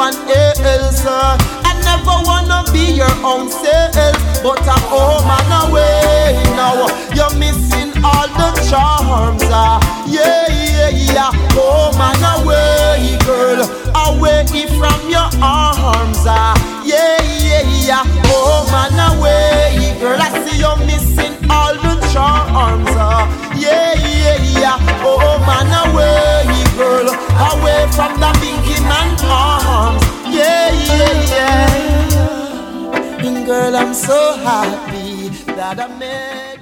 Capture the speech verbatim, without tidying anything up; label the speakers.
Speaker 1: someone else. I never wanna be your own self, but I'm home and away now. You're missing all the charms, uh. yeah, yeah, yeah. Home and away, girl, away from your arms, uh. yeah, yeah, yeah. Home and away, girl, I see you're missing all the charms, uh. yeah, yeah, yeah. Home and away, girl, away from the big man arms, yeah, yeah, yeah. And girl, I'm so happy that I met